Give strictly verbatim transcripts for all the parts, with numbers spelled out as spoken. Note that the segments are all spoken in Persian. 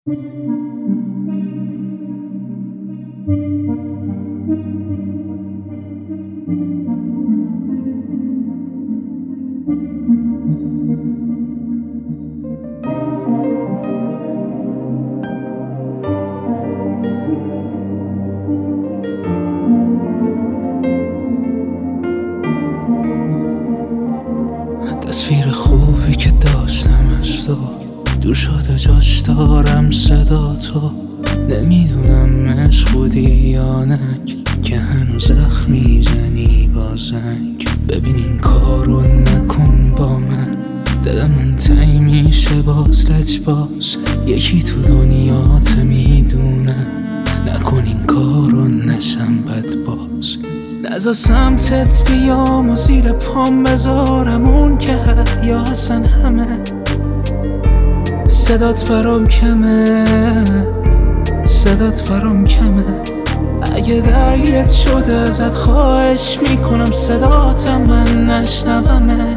تصویر خوبی که داشتم از تو دور شده، جاش دارم صدا تو. نمیدونم عشق بودی یا نک، که هنوز زخم میزنی با زنگ. ببین این کارو نکن با من، دل من تنگ میشه باز لج باز. یکی تو دنیات میدونه، نکن این کارو نشم بد باز. نزا سمتت بیام و زیر پام بذارم اون که یا اصلا همه. صدات برام کمه، صدات برام کمه. اگه درگیرت شده ازت خواهش میکنم صداتم من نشنومه.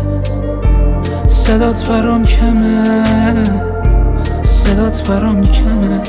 صدات برام کمه، صدات برام کمه.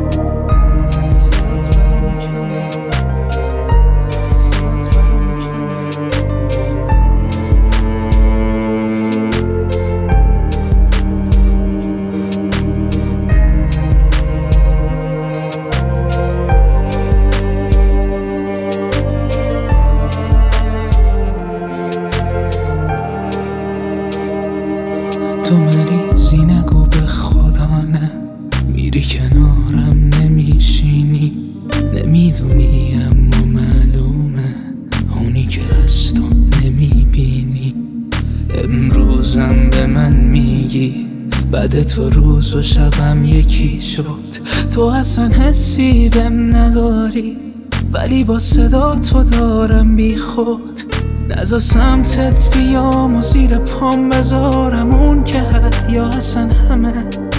تو مریضی نگو به خدا نه، میری کنارم نمیشینی. نمیدونی اما معلومه اونی که از تو نمیبینی. امروزم به من میگی بعد تو روز و شبم یکی شد. تو اصلا حسی بهم نداری، ولی با صدا تو دارم بی خود. نزا سمتت بیام و زیر پام بذارم اون که یا اصلا همه.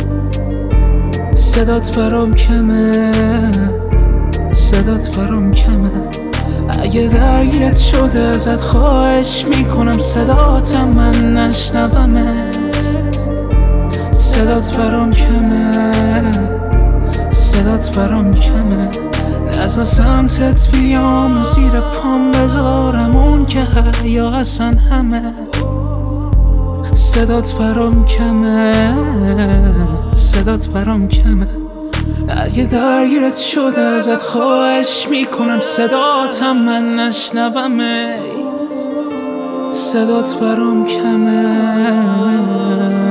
صدات برام کمه، صدات برام کمه. اگه درگیرت شده ازت خواهش میکنم صداتم من نشنومه. صدات برام کمه، صدات برام کمه. نزا سمتت بیام و زیر پام بذارم اون که یا اصلا همه. صدات برام کمه، صدات برام کمه. اگه درگیرت شده ازت خواهش میکنم صداتم من نشنومه. صدات برام کمه.